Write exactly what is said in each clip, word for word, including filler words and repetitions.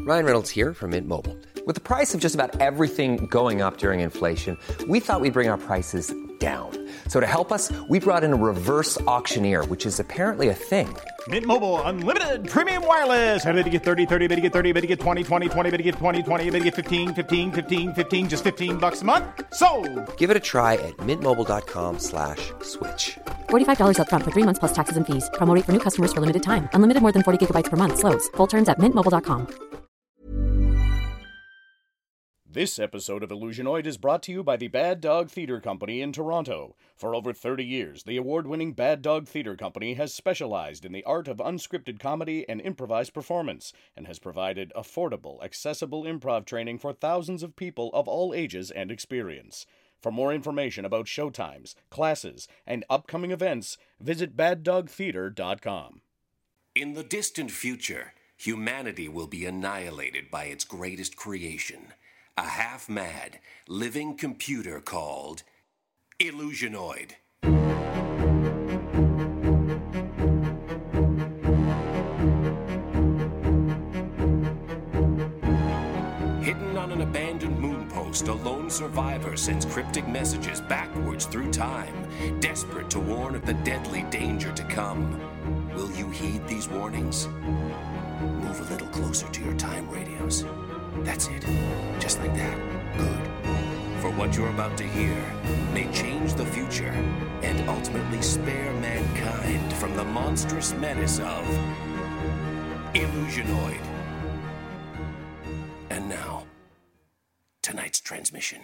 Ryan Reynolds here from Mint Mobile. With the price of just about everything going up during inflation, we thought we'd bring our prices down. So to help us, we brought in a reverse auctioneer, which is apparently a thing. Mint Mobile Unlimited Premium Wireless. How to get thirty, thirty, how to get thirty, how to get twenty, twenty, twenty, how to get twenty, twenty, how to get fifteen, fifteen, fifteen, fifteen, just fifteen bucks a month? Sold! Give it a try at mintmobile.com slash switch. forty-five dollars up front for three months plus taxes and fees. Promo rate for new customers for limited time. Unlimited more than forty gigabytes per month. Slows full terms at mint mobile dot com. This episode of Illusionoid is brought to you by the Bad Dog Theatre Company in Toronto. For over thirty years, the award-winning Bad Dog Theatre Company has specialized in the art of unscripted comedy and improvised performance, and has provided affordable, accessible improv training for thousands of people of all ages and experience. For more information about showtimes, classes, and upcoming events, visit bad dog theatre dot com. In the distant future, humanity will be annihilated by its greatest creation, a half-mad, living computer called Illusionoid. Hidden on an abandoned moon post, a lone survivor sends cryptic messages backwards through time, desperate to warn of the deadly danger to come. Will you heed these warnings? Move a little closer to your time radios. That's it. Just like that. Good. For what you're about to hear may change the future and ultimately spare mankind from the monstrous menace of Illusionoid. And now, tonight's transmission.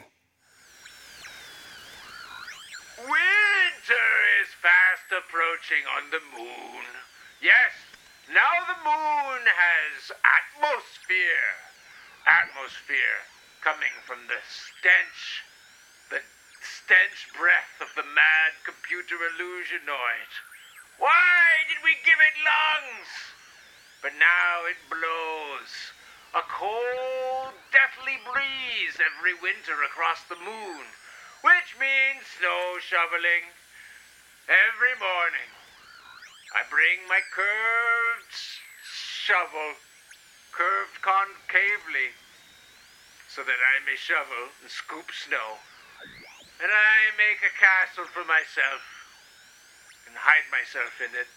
Winter is fast approaching on the moon. Yes, now the moon has atmosphere. Atmosphere coming from the stench, the stench breath of the mad computer Illusionoid. Why did we give it lungs? But now it blows. A cold, deathly breeze every winter across the moon, which means snow shoveling. Every morning, I bring my curved shovel, curved concavely, so that I may shovel and scoop snow. And I make a castle for myself and hide myself in it.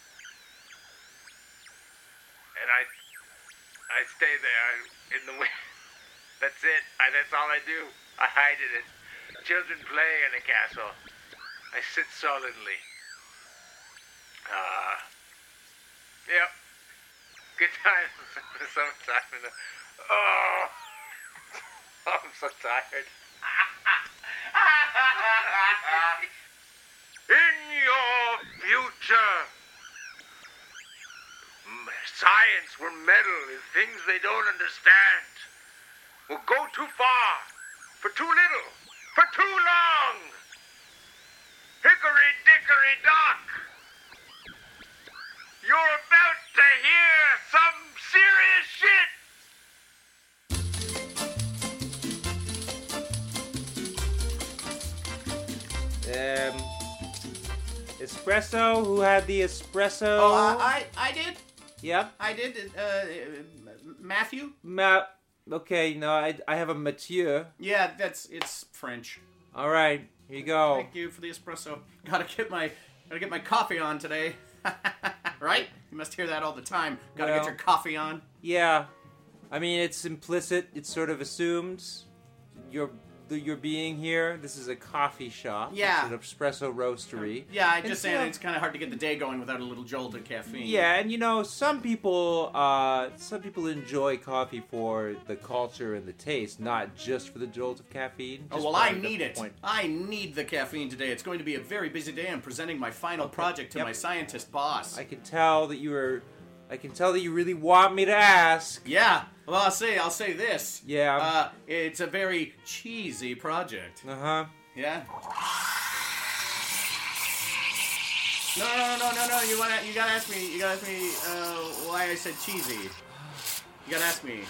And I I stay there in the wind. That's it. I, that's all I do. I hide in it. Children play in a castle. I sit solidly. Ah. Uh, yep. Good times in the summertime. In the, oh, I'm so tired. In your future, science will meddle in things they don't understand. Will go too far, for too little, for too long. Hickory dickory dock. You're about to hear some serious shit. Um, espresso? Who had the espresso? Oh, I, I, I did. Yep. I did. Uh, Matthew? Ma- okay, no, I, I have a Mathieu. Yeah, that's, it's French. All right, here you go. Thank you for the espresso. Gotta get my, gotta get my coffee on today. Right? You must hear that all the time. Gotta well, get your coffee on. Yeah. I mean, it's implicit. It sort of assumes you're you're being here. This is a coffee shop. Yeah. It's an espresso roastery. Yeah, I And just so- saying it's kind of hard to get the day going without a little jolt of caffeine. Yeah, and you know, some people, uh, some people enjoy coffee for the culture and the taste, not just for the jolt of caffeine. Oh, Just well, I wanted to need it. point- I need the caffeine today. It's going to be a very busy day. I'm presenting my final project to Yep. my scientist boss. I can tell that you were, I can tell that you really want me to ask. Yeah. Well, I'll say, I'll say this. Yeah. Uh, it's a very cheesy project. Uh huh. Yeah. No, no, no, no, no. You wanna, you gotta ask me. You gotta ask me uh, why I said cheesy. You gotta ask me.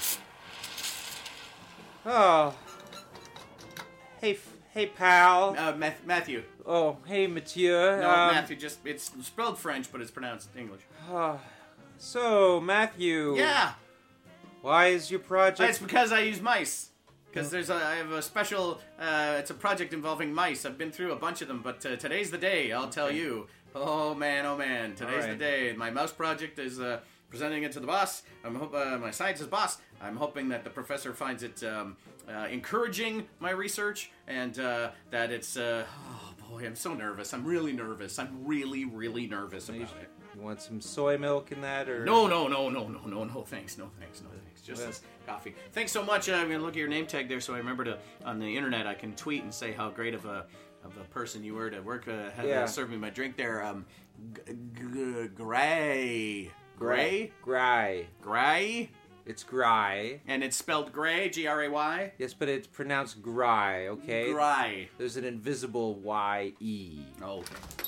Oh. Hey, f- hey, pal. Uh, Math- Matthew. Oh, hey, Mathieu. No, um, Matthew. Just it's spelled French, but it's pronounced English. So, Matthew. Yeah. Why is your project... It's because I use mice. Because there's a, I have a special, uh, it's a project involving mice. I've been through a bunch of them, but uh, today's the day, I'll tell you. Oh, man, oh, man. Today's right. the day. My mouse project is uh, presenting it to the boss. I'm hope, uh, my scientist boss. I'm hoping that the professor finds it um, uh, encouraging, my research, and uh, that it's, uh, oh, boy, I'm so nervous. I'm really nervous. I'm really, really nervous about it. You want some soy milk in that, or... No, no, no, no, no, no, no, thanks, no, thanks, no, thanks. Just this coffee. Thanks so much. Uh, I'm gonna look at your name tag there, so I remember to on the internet I can tweet and say how great of a of a person you were to work. Uh, have Yeah. uh, serve me my drink there. Um, g- g- gray, gray, Gray. gray, It's gray. and it's spelled gray, G R A Y. Yes, but it's pronounced gray, okay? Gray. There's an invisible Y E. Oh,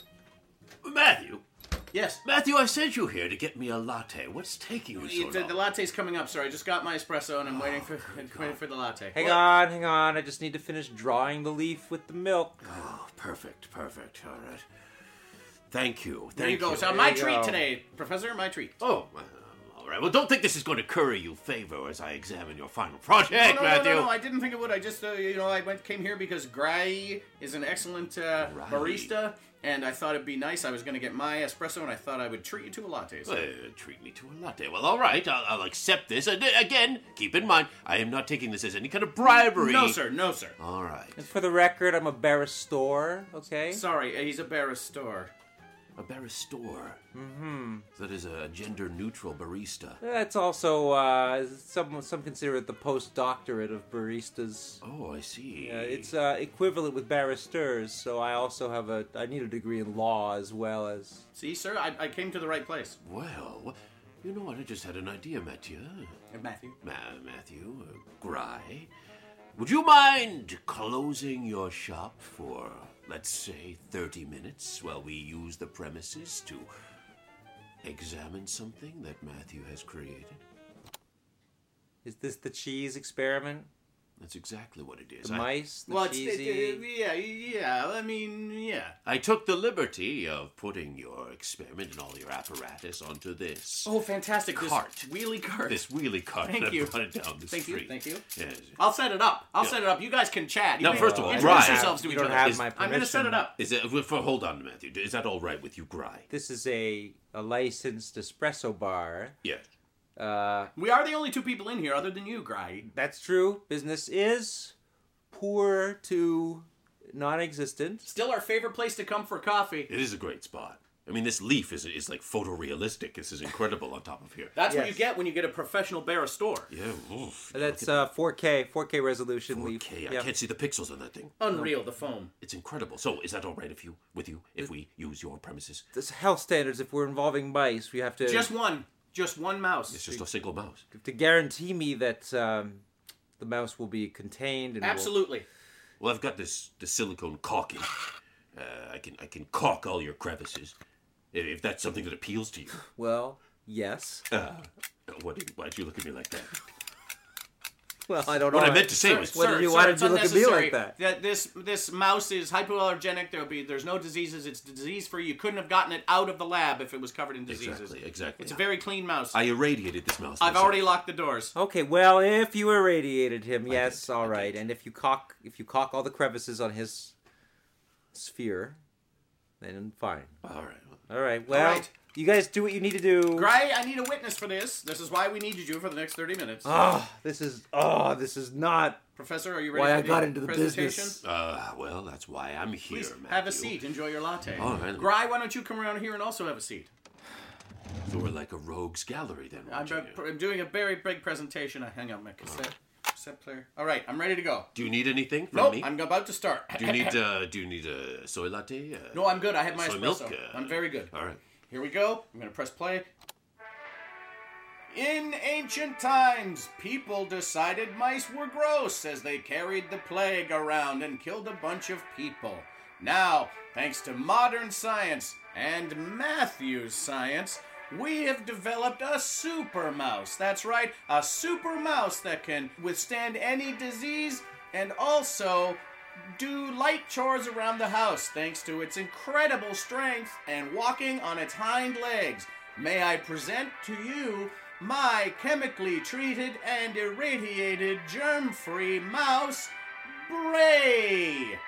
Matthew. yes. Matthew, I sent you here to get me a latte. What's taking you so The, long? the latte's coming up, sir. I just got my espresso and I'm waiting for waiting for the latte. Hang on, hang on. I just need to finish drawing the leaf with the milk. Oh, perfect, perfect. All right. Thank you. Thank There you go. So There my you treat go. today, Professor. My treat. Oh, well, all right. Well, don't think this is going to curry you favor as I examine your final project, no, no, Matthew. No, no, no, I didn't think it would. I just, uh, you know, I went came here because Gray is an excellent uh, Gray. barista, and I thought it'd be nice. I was going to get my espresso, and I thought I would treat you to a latte. So. Uh, treat me to a latte. Well, all right. I'll, I'll accept this. And, uh, again, keep in mind, I am not taking this as any kind of bribery. No, sir. No, sir. All right. And for the record, I'm a barrister, okay? Sorry, uh, he's a barista. A barista. Mm-hmm. That is a gender-neutral barista. That's also, uh, some some consider it the postdoctorate of baristas. Oh, I see. Uh, it's uh, equivalent with barristers, so I also have a, I need a degree in law as well as... See, sir, I, I came to the right place. Well, you know what? I just had an idea, Matthew. Uh, Matthew. Ma- Matthew, uh, Gray. Would you mind closing your shop for, let's say, thirty minutes while we use the premises to examine something that Matthew has created? Is this the cheese experiment? That's exactly what it is. The I, mice? The Well, it's, cheesy? it, it, yeah, yeah. I mean, yeah. I took the liberty of putting your experiment and all your apparatus onto this. Oh, fantastic! This Cart. wheelie cart. This wheelie cart. Thank and you. I brought it down the Thank street. you. Thank you. Yes. I'll set it up. I'll Yeah. set it up. You guys can chat. You Now, can first of all, introduce Gray. yourselves to You each don't other. have Is- my I'm going to permission. set it up. Is it? For, hold on, Matthew. Is that all right with you, Gray? This is a, a licensed espresso bar. Yes. Uh, We are the only two people in here other than you, Gray. that's true. Business is poor to non-existent. Still our favorite place to come for coffee. It is a great spot. I mean, this leaf is is like photorealistic. This is incredible on top of here. That's what Yes. you get when you get a professional barista. Yeah. Oof. That's uh, four K, four K resolution. leaf. Okay, I Yeah. can't see the pixels on that thing. Unreal, the foam. It's incredible. So, is that all right if you with you if we use your premises? This health standards. If we're involving mice, we have to Just one. Just one mouse. It's just a single mouse. to guarantee me that um, the mouse will be contained. And will- Absolutely. Well, I've got this the silicone caulking. Uh, I can I can caulk all your crevices, if, if that's something that appeals to you. well, yes. Uh, what? Did, why'd you look at me like that? Well, I don't know. What I meant to say Sir, was, What sir, did you- sir, why did it's you look at me unnecessary. like that? That this this mouse is hypoallergenic. There'll be there's no diseases. It's disease free. You couldn't have gotten it out of the lab if it was covered in diseases. Exactly, exactly. It's a very clean mouse. I irradiated this mouse. I've myself. already locked the doors. Okay, well, if you irradiated him, yes, did, all I right. did. And if you caulk, if you caulk all the crevices on his sphere, then fine. All right. All right. Well, right. you guys do what you need to do. Gray, I need a witness for this. This is why we needed you for the next thirty minutes. Oh, this is oh, this is not Professor, are you ready why for I the got into the presentation? business. Uh, well, that's why I'm here, Please Matthew. have a seat. Enjoy your latte. All right. Gray, why don't you come around here and also have a seat? So we're like a rogues gallery then, I'm, weren't you? I'm doing a very big presentation. I hang on my cassette, cassette player. All right, I'm ready to go. Do you need anything from Nope, me? I'm about to start. Do you need uh, do you need a soy latte? Uh, No, I'm good. I have my soy espresso. milk? Uh, I'm very good. All right. Here we go. I'm going to press play. In ancient times, people decided mice were gross as they carried the plague around and killed a bunch of people. Now, thanks to modern science and Matthew's science, we have developed a super mouse. That's right, a super mouse that can withstand any disease and also do light chores around the house thanks to its incredible strength and walking on its hind legs. May I present to you my chemically treated and irradiated germ-free mouse, Bray.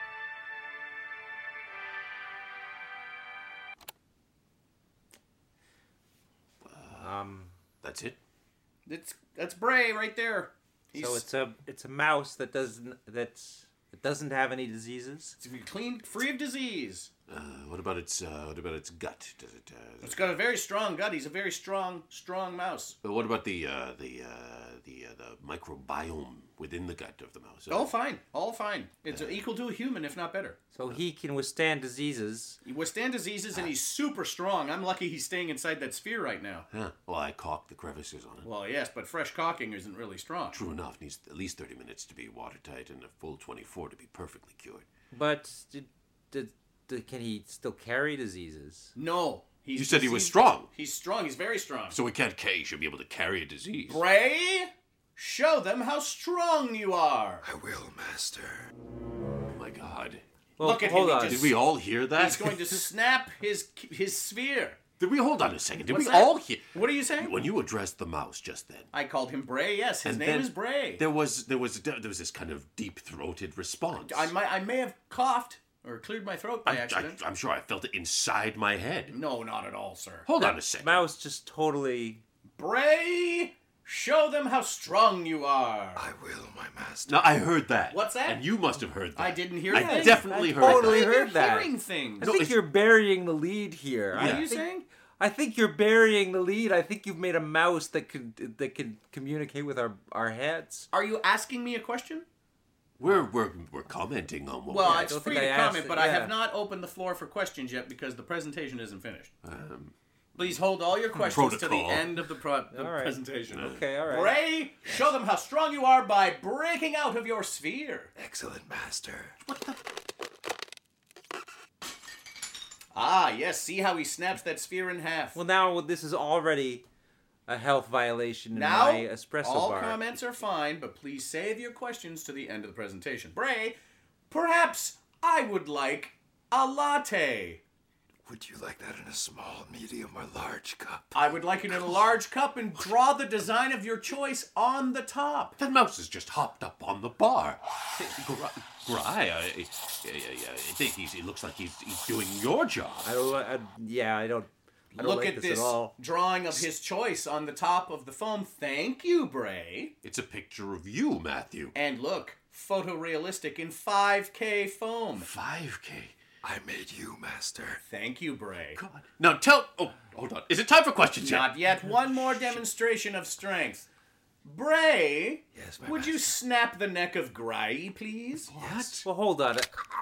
Um, That's it? It's that's Bray right there. He's, so it's a it's a mouse that doesn't that's that doesn't have any diseases. it's clean, free of disease. Uh, what about its uh, what about its gut? Does it? Uh, It's got a very strong gut. He's a very strong, strong mouse. But what about the uh, the uh, the uh, the microbiome within the gut of the mouse? All fine, all fine. It's equal to a human, if not better. So he can withstand diseases. He withstand diseases, and he's super strong. I'm lucky he's staying inside that sphere right now. Huh. Well, I caulked the crevices on it. Well, yes, but fresh caulking isn't really strong. True enough, needs at least thirty minutes to be watertight and a full twenty-four to be perfectly cured. But did, did, did, can he still carry diseases? No. He's You said he was he's- strong. He's strong. He's very strong. So he can't K. He should be able to carry a disease. Bray, show them how strong you are. I will, Master. Oh my God! Well, Look at hold him. on. He Did just, we all hear that? he's going to snap his his sphere. Did we hold on a second? Did What's we that? all hear? What are you saying? When you addressed the mouse just then, I called him Bray. Yes, his and name then is Bray. There was there was there was this kind of deep throated response. I might I may have coughed or cleared my throat by I, accident. I, I'm sure I felt it inside my head. No, not at all, sir. Hold on a second. Mouse just totally. Bray, show them how strong you are. I will, my master. No, I heard that. What's that? And you must have heard that. I didn't hear I that. definitely I heard totally that. heard You're that. hearing things. I No, think it's- you're burying the lead here. What I are you think- saying? I think you're burying the lead. I think you've made a mouse that could that could communicate with our our heads. Are you asking me a question? We're we're we're commenting on what. Well, we're- it's don't free think to I asked comment, it, but I yeah. have not opened the floor for questions yet because the presentation isn't finished. um, Please hold all your questions to the Protocol. end of the, pro- the All right. presentation. Okay, all right. Bray, show them how strong you are by breaking out of your sphere. Excellent, Master. Ah, yes, see how he snaps that sphere in half. Well, now this is already a health violation in now, my espresso all bar. comments are fine, but please save your questions to the end of the presentation. Bray, perhaps I would like a latte. Would you like that in a small, medium, or large cup? I would like it in a large cup and draw the design of your choice on the top. that mouse has just hopped up on the bar. Gry, I, I, I, I think he's, he looks like he's, he's doing your job. I don't. I, yeah, I don't. I don't Look like at this, this at all. drawing of his choice on the top of the foam. Thank you, Bray. It's a picture of you, Matthew. And look, photorealistic in five K foam. five K. I made you, Master. Thank you, Bray. God. Now tell. Oh, hold on. Is it time for questions yet? Not yet. One more demonstration of strength. Bray, Yes, my would you master. snap the neck of Gray, please? What? Well, hold on.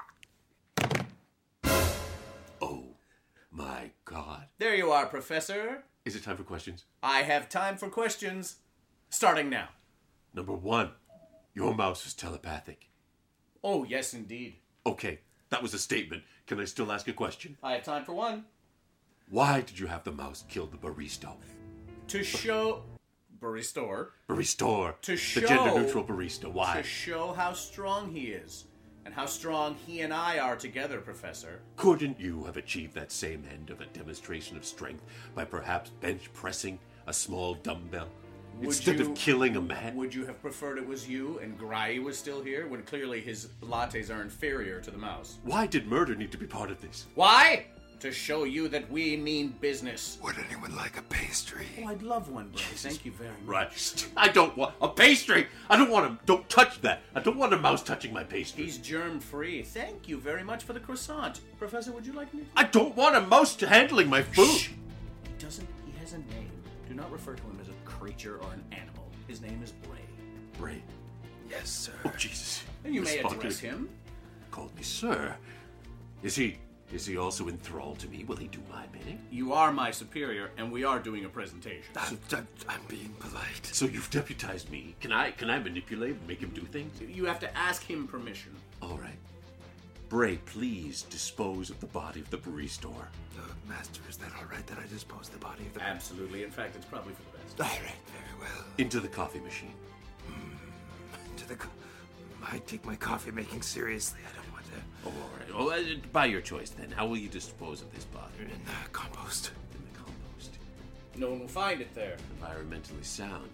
Oh, my God. There you are, Professor. Is it time for questions? I have time for questions. Starting now. Number one, your mouse is telepathic. Oh, yes, indeed. Okay, that was a statement. Can I still ask a question? I have time for one. Why did you have the mouse kill the barista? To show... Baristor. Baristor. To show- The gender-neutral barista. To Why? show how strong he is. And how strong he and I are together, Professor. Couldn't you have achieved that same end of a demonstration of strength by perhaps bench pressing a small dumbbell? Would Instead you- of killing a man? Would you have preferred it was you and Gray was still here when clearly his lattes are inferior to the mouse? Why did murder need to be part of this? Why? To show you that we mean business. Would anyone like a pastry? Oh, I'd love one, Bray. Thank you very much. Right. I don't want a pastry. I don't want to. Don't touch that. I don't want a mouse touching my pastry. He's germ-free. Thank you very much for the croissant. Professor, would you like me? I don't want a mouse to handling my food. Shh. He doesn't. He has a name. Do not refer to him as a creature or an animal. His name is Bray. Bray. Yes, sir. Oh Jesus. And you may Responded. address him. Called me sir. Is he? Is he also enthralled to me? Will he do my bidding? You are my superior, and we are doing a presentation. I'm, I'm, I'm being polite. So you've deputized me. Can I? Can I manipulate and make him do things? You have to ask him permission. All right. Bray, please dispose of the body of the barista. Uh, Master, is that all right that I dispose the body of the... Absolutely. In fact, it's probably for the best. All right, very well. Into the coffee machine. To the... Co- I take my coffee making seriously. I don't want to... Oh, all right. Well, uh, by your choice then. How will you dispose of this body? In the compost. In the compost. No one will find it there. Environmentally sound.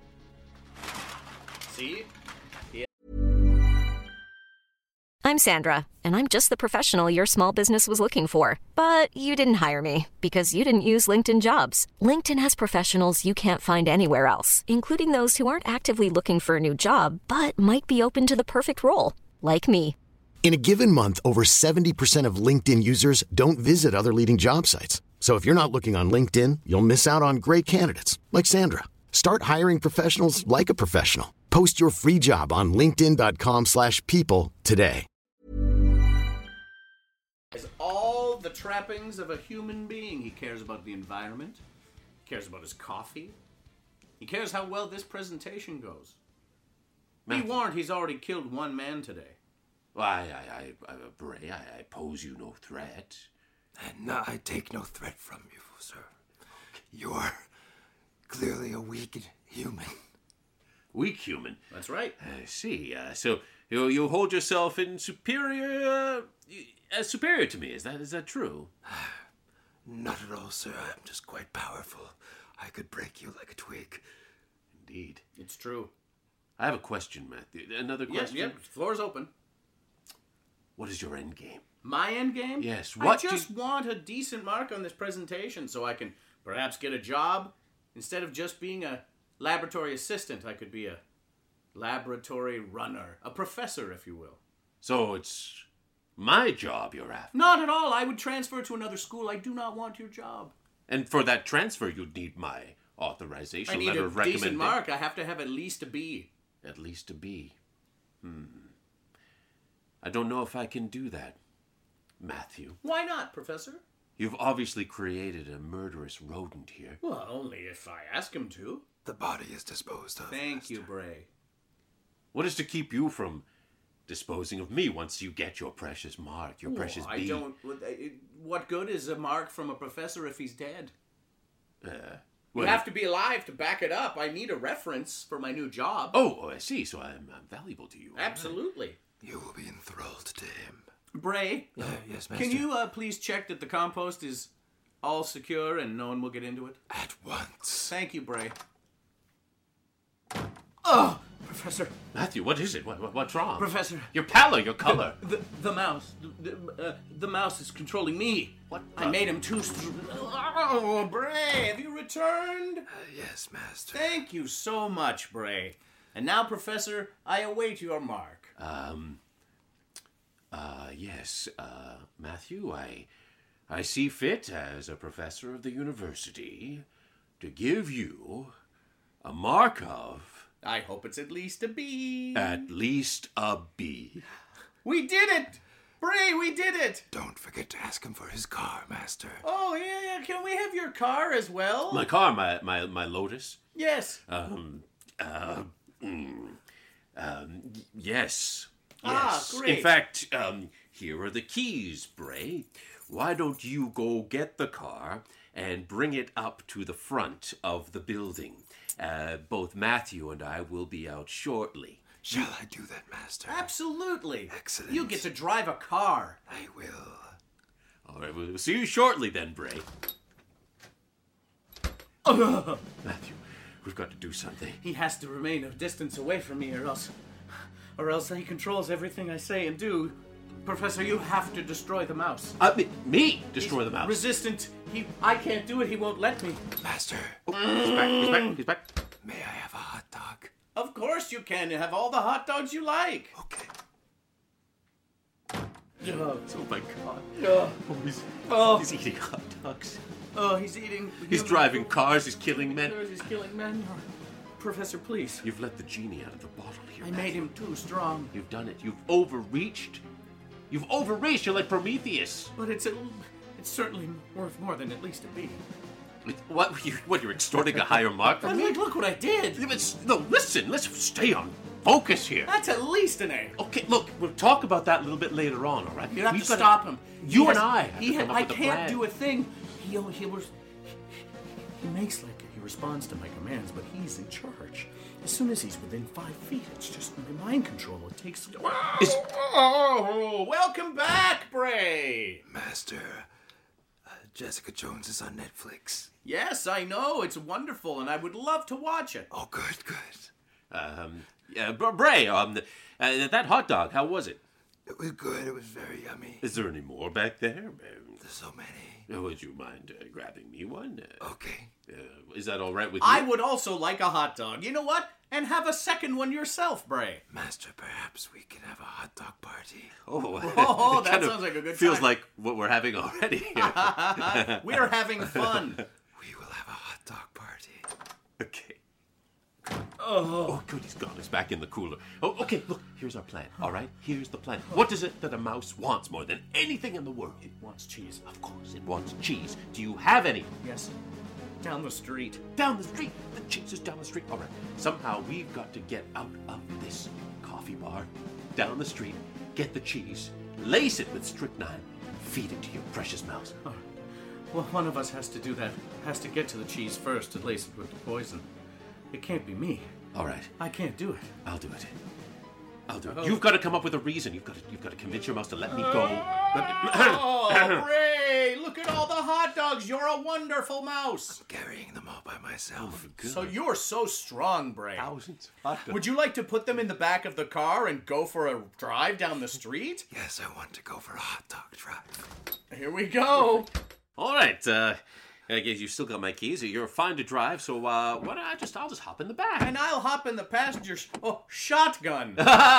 See? I'm Sandra, and I'm just the professional your small business was looking for. But you didn't hire me because you didn't use LinkedIn Jobs. LinkedIn has professionals you can't find anywhere else, including those who aren't actively looking for a new job, but might be open to the perfect role, like me. In a given month, over seventy percent of LinkedIn users don't visit other leading job sites. So if you're not looking on LinkedIn, you'll miss out on great candidates like Sandra. Start hiring professionals like a professional. Post your free job on linkedin dot com slash people today. Has all the trappings of a human being. He cares about the environment. He cares about his coffee. He cares how well this presentation goes. Be warned, he's already killed one man today. Well, I, I, I, uh, Bray, I, I pose you no threat. And no, I take no threat from you, sir. You are clearly a weak human. Weak human? That's right. I see. Uh, so you you hold yourself in superior, uh, as superior to me. Is that is that true? Not at all, sir. I'm just quite powerful. I could break you like a twig. Indeed. It's true. I have a question, Matthew. Another question? Yes, yep. Floor's open. What is your end game? My end game? Yes. What I just do... want a decent mark on this presentation so I can perhaps get a job. Instead of just being a laboratory assistant, I could be a laboratory runner. A professor, if you will. So it's my job you're after? Not at all. I would transfer to another school. I do not want your job. And for that transfer, you'd need my authorization I need letter a of recommendation. decent mark. I have to have at least a B. At least a B. Hmm. I don't know if I can do that, Matthew. Why not, Professor? You've obviously created a murderous rodent here. Well, only if I ask him to. The body is disposed of. Thank Master. you, Bray. What is to keep you from disposing of me once you get your precious mark, your Well, precious I B? don't... What good is a mark from a professor if he's dead? Uh, You well, have to be alive to back it up. I need a reference for my new job. Oh, I see. So I'm, I'm valuable to you. Absolutely. You will be enthralled to him. Bray, Uh, yes, Master. can you uh, please check that the compost is all secure and no one will get into it? At once. Thank you, Bray. Oh, Professor. Matthew, what is it? What, what, what's wrong? Professor. Your pallor, your color. The, the, the mouse. The, the, uh, the mouse is controlling me. What? I made him too str- Oh, Bray, have you returned? Uh, yes, Master. Thank you so much, Bray. And now, Professor, I await your mark. Um, uh, yes, uh, Matthew, I, I see fit as a professor of the university to give you a mark of... I hope it's at least a B. At least a B. We did it! Bray, we did it! Don't forget to ask him for his car, Master. Oh, yeah, yeah. Can we have your car as well? My car, my, my, my Lotus? Yes. Um, uh, mm, um, yes. Ah, Yes. great. In fact, um, here are the keys, Bray. Why don't you go get the car and bring it up to the front of the building? Uh, both Matthew and I will be out shortly. Shall I do that, Master? Absolutely. Excellent. You get to drive a car. I will. All right, we'll see you shortly then, Bray. Uh, Matthew, we've got to do something. he has to remain a distance away from me or else... Or else he controls everything I say and do. Professor, you have to destroy the mouse. Uh, me, me destroy He's the mouse. Resistant. He, I can't do it. He won't let me. Master, Oh, he's back. He's back. He's back. may I have a hot dog? Of course you can. Have all the hot dogs you like. Okay. Oh, Oh my God. oh, Oh, he's, oh, he's eating hot dogs. oh, he's eating. He's driving cars. He's killing men. He's killing men. Professor, please. You've let the genie out of the bottle here. I made him too strong. You've done it. You've overreached. You've overreached. You're like Prometheus. But it's a, it's certainly worth more than at least a B. What? You, what? You're extorting a higher mark But from me? look, look what I did. Yeah, but s- no, listen. Let's stay on focus here. That's at least an A. Okay, look. We'll talk about that a little bit later on. All right? You have We've to gotta- stop him. You He and has- I. Have He to ha- come up I with a can't plan. do a thing. He he was. He makes like he responds to my commands, but he's in charge. As soon as he's within five feet, it's just mind control. It takes. Is- Oh, welcome back, Bray. Master, uh, Jessica Jones is on Netflix. Yes, I know. It's wonderful, and I would love to watch it. Oh, good, good. Um, yeah, Br- Bray, um, uh, that hot dog, how was it? It was good. It was very yummy. Is there any more back there? There's so many. Uh, would you mind uh, grabbing me one? Uh, okay. Uh, is that all right with you? I would also like a hot dog. You know what? And have a second one yourself, Bray. Master, perhaps we can have a hot dog party. Oh, oh that kind sounds like a good feels time. like what we're having already. We are having fun. We will have a hot dog party. Okay. Oh. oh, good, he's gone. He's back in the cooler. Oh, okay, look, here's our plan, all right? Here's the plan. What is it that a mouse wants more than anything in the world? It wants cheese. Of course, it wants cheese. Do you have any? Yes. Down the street. Down the street? The cheese is down the street. All right. Somehow we've got to get out of this coffee bar, down the street, get the cheese, lace it with strychnine, feed it to your precious mouse. Oh. Well, one of us has to do that. Has to get to the cheese first to lace it with the poison. It can't be me. All right. I can't do it. I'll do it. I'll do it. Oh. You've got to come up with a reason. You've got to, you've got to convince your mouse to let me go. Oh, Bray! Look at all the hot dogs. You're a wonderful mouse. I'm carrying them all by myself. Oh, so you're so strong, Bray. Thousands of hot dogs. Would you like to put them in the back of the car and go for a drive down the street? Yes, I want to go for a hot dog drive. Here we go. All right. Uh, I guess you've still got my keys. You're fine to drive, so uh, why don't I just I'll just hop in the back. And I'll hop in the passenger. Sh- oh, shotgun.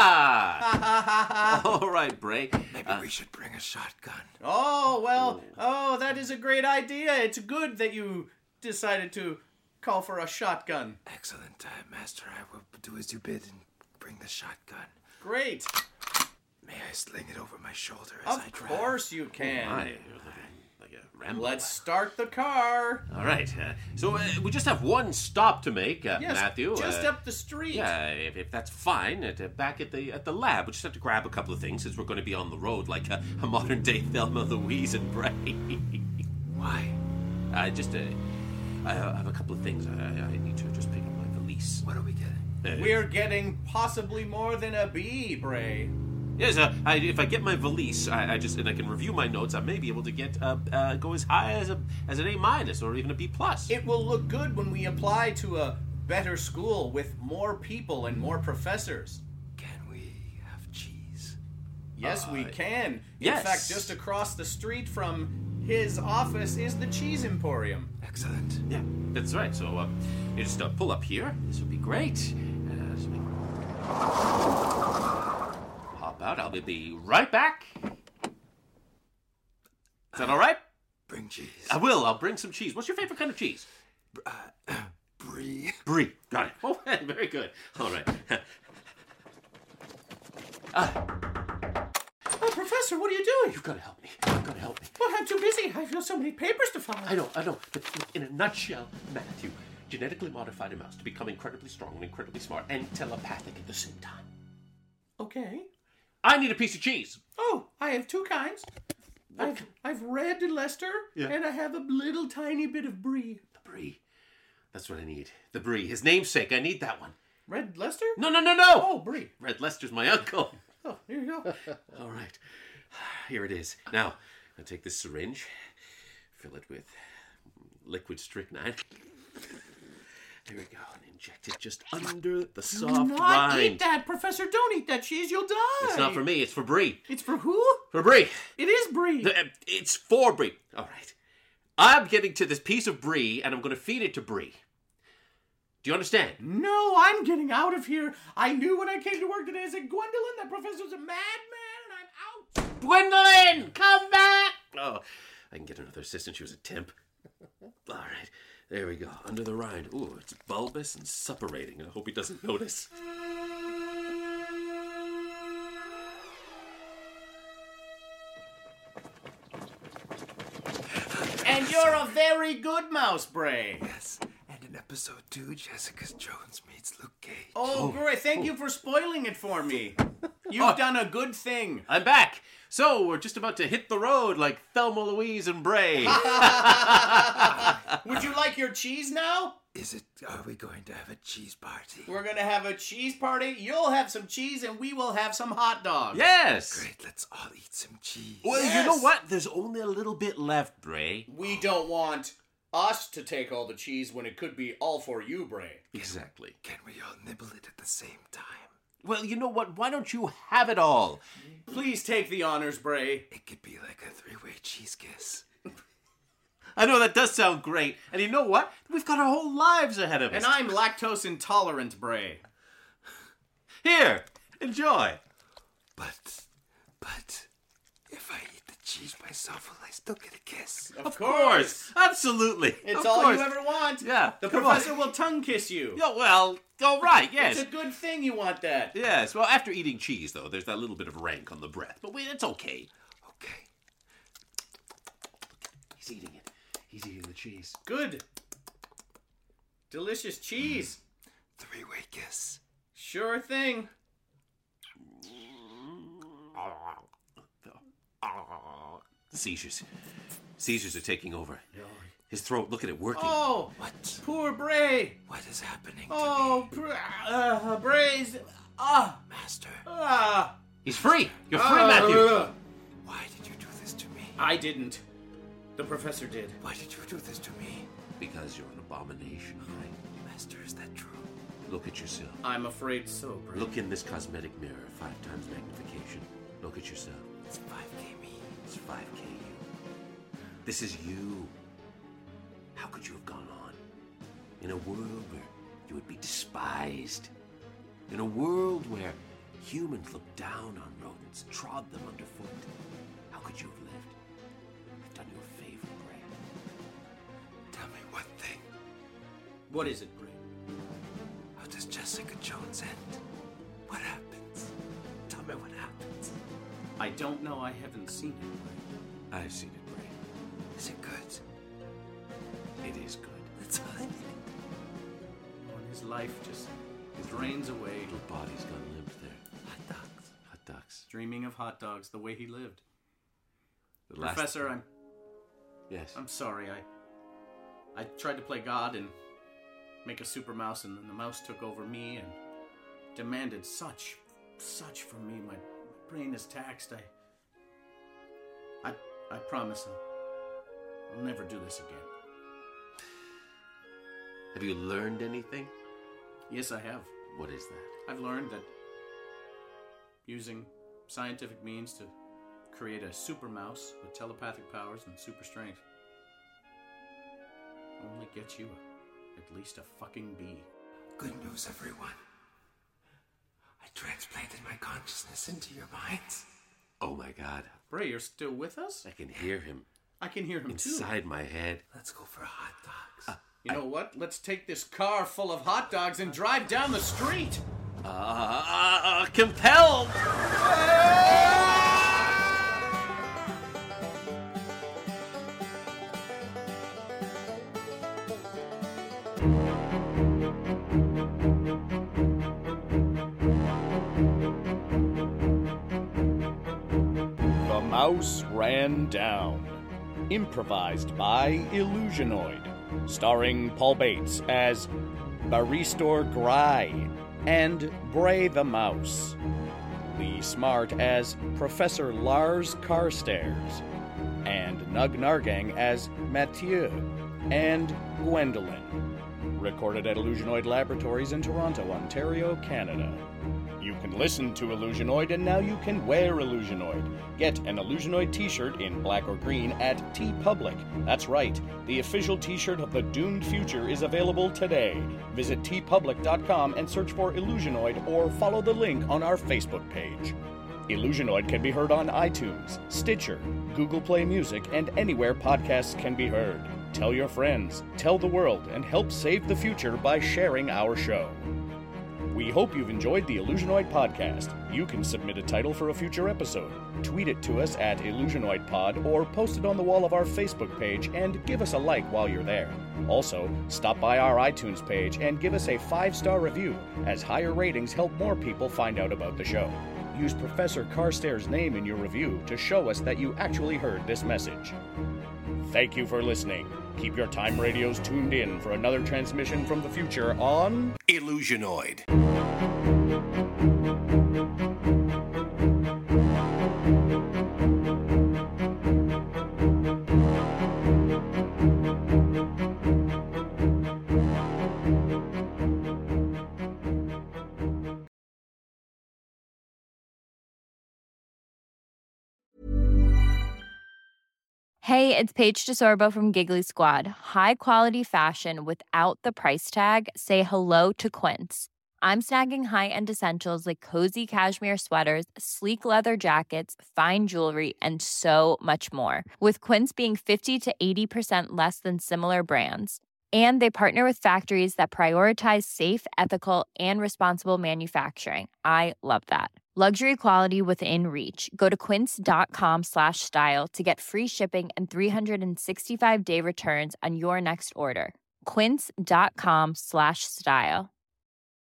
All right, Bray. Maybe uh, we should bring a shotgun. Oh well. Oh, that is a great idea. It's good that you decided to call for a shotgun. Excellent, uh, Master. I will do as you bid and bring the shotgun. Great. May I sling it over my shoulder as of I drive? Of course you can. Oh, my. Like a ramble. Let's start the car. All right. Uh, so uh, we just have one stop to make, uh, yes, Matthew. Just uh, up the street. Yeah, if, if that's fine. At, uh, back at the at the lab, we just have to grab a couple of things since we're going to be on the road like a, a modern day Thelma, Louise, and Bray. Why? I uh, just uh, I have a couple of things. I, I need to just pick up my valise. What are we getting? Uh, We're getting possibly more than a B, Bray. Yes, uh, I, if I get my valise, I, I just and I can review my notes. I may be able to get uh, uh, go as high as a as an A minus or even a B plus. It will look good when we apply to a better school with more people and more professors. Can we have cheese? Yes, uh, we can. In yes. fact, just across the street from his office is the Cheese Emporium. Excellent. Yeah, that's right. So uh, you just uh, pull up here. This would be great. Uh, just make... Hop out. I'll be right back. Is that all right? Bring cheese. I will. I'll bring some cheese. What's your favorite kind of cheese? Uh, uh, brie. Brie. Got it. Oh, very good. All right. uh, Oh, Professor, what are you doing? You've got to help me. You've got to help me. Well, I'm too busy. I have so many papers to file. I know, I know. But in a nutshell, Matthew, genetically modified a mouse to become incredibly strong and incredibly smart and telepathic at the same time. Okay. I need a piece of cheese. Oh, I have two kinds. I've, I've red Leicester, yeah. and I have a little tiny bit of brie. The brie. That's what I need. The brie. His namesake. I need that one. Red Leicester? No, no, no, no. Oh, brie. Red Leicester's my uncle. Oh, here you go. All right. Here it is. Now, I'll take this syringe, fill it with liquid strychnine. There we go. And inject it just under the soft Do not rind. eat that, Professor. Don't eat that cheese. You'll die. It's not for me. It's for Brie. It's for who? For Brie. It is Brie. The, uh, it's for Brie. All right. I'm getting to this piece of Brie, and I'm going to feed it to Brie. Do you understand? No, I'm getting out of here. I knew when I came to work today, I said, Gwendolyn, that professor's a madman, and I'm out. Gwendolyn, come back! Oh, I can get another assistant. She was a temp. All right. There we go. Under the rind. Ooh, it's bulbous and suppurating. I hope he doesn't notice. And you're a very good mouse, Bray. Yes. And in episode two, Jessica Jones meets Luke Cage. Oh, great. Thank you for spoiling it for me. You've oh. done a good thing. I'm back. So, we're just about to hit the road like Thelma, Louise, and Bray. Would you like your cheese now? Is it, are we going to have a cheese party? We're going to have a cheese party. You'll have some cheese and we will have some hot dogs. Yes. Great, let's all eat some cheese. Well, yes. You know what? There's only a little bit left, Bray. We don't want us to take all the cheese when it could be all for you, Bray. Exactly. Can we all nibble it at the same time? Well, you know what? Why don't you have it all? Please take the honors, Bray. It could be like a three-way cheese kiss. I know that does sound great. And you know what? We've got our whole lives ahead of us. And I'm lactose intolerant, Bray. Here, enjoy. But, but, if I eat the cheese myself, will I still get a kiss? Of, Of course. course. Absolutely. It's of all course. you ever want. Yeah. The come professor on. will tongue kiss you. Yeah, well, all right, yes. It's a good thing you want that. Yes, well, after eating cheese, though, there's that little bit of rank on the breath. But wait, it's okay. Okay. He's eating it. He's eating the cheese. Good. Delicious cheese. Three-way kiss. Sure thing. Seizures. Seizures are taking over. His throat, look at it working. Oh, What? poor Bray. What is happening Oh, Bra- uh, Bray's. Ah, to me? Master, ah. He's free. You're free, Ah, Matthew. uh. why did you do this to me? I didn't. The professor did. Why did you do this to me? Because you're an abomination, right? Master, is that true? Look at yourself. I'm afraid so, Bray. Look in this cosmetic mirror, five times magnification. Look at yourself. It's five K me. It's five K you. This is you. How could you have gone on? In a world where you would be despised. In a world where humans looked down on rodents, trod them underfoot. How could you have lived? I've done you a favor, Bray. Tell me one thing. What is it, Bray? How does Jessica Jones end? What happens? Tell me what happens. I don't know. I haven't seen it, Bray. I've seen it, Bray. Is it good? It is good. That's all I need. When his life just drains away, Little body's gone limp there. Hot dogs. Hot dogs. dreaming of hot dogs the way he lived. The last- Professor, I'm Yes. I'm sorry. I I tried to play God and make a super mouse, and then the mouse took over me and demanded such, such from me. My, my brain is taxed. I, I, I promise I'll, I'll never do this again. Have you learned anything? Yes, I have. What is that? I've learned that using scientific means to create a super mouse with telepathic powers and super strength only gets you a, at least a fucking B. Good news, everyone. I transplanted my consciousness into your minds. Oh my God. Bray, you're still with us? I can hear him I can hear him inside my head. Let's go for hot dogs. too. You know what? Let's take this car full of hot dogs and drive down the street. Uh, uh, uh compelled! The Mouse Ran Down. Improvised by Illusionoid. Starring Paul Bates as Baristor Gry and Bray the Mouse. Lee Smart as Professor Lars Carstairs. And Nug Nargang as Mathieu and Gwendolyn. Recorded at Illusionoid Laboratories in Toronto, Ontario, Canada. You can listen to Illusionoid, and now you can wear Illusionoid. Get an Illusionoid t-shirt in black or green at TeePublic. That's right, the official t-shirt of the Doomed Future is available today. Visit tee public dot com and search for Illusionoid or follow the link on our Facebook page. Illusionoid can be heard on iTunes, Stitcher, Google Play Music, and anywhere podcasts can be heard. Tell your friends, tell the world, and help save the future by sharing our show. We hope you've enjoyed the Illusionoid podcast. You can submit a title for a future episode, tweet it to us at IllusionoidPod, or post it on the wall of our Facebook page and give us a like while you're there. Also, stop by our iTunes page and give us a five-star review, as higher ratings help more people find out about the show. Use Professor Carstairs' name in your review to show us that you actually heard this message. Thank you for listening. Keep your time radios tuned in for another transmission from the future on Illusionoid. Thank you. Hey, it's Paige DeSorbo from Giggly Squad. High quality fashion without the price tag. Say hello to Quince. I'm snagging high-end essentials like cozy cashmere sweaters, sleek leather jackets, fine jewelry, and so much more. With Quince being fifty to eighty percent less than similar brands. And they partner with factories that prioritize safe, ethical, and responsible manufacturing. I love that. Luxury quality within reach. Go to quince.com slash style to get free shipping and three sixty-five day returns on your next order. Quince.com slash style.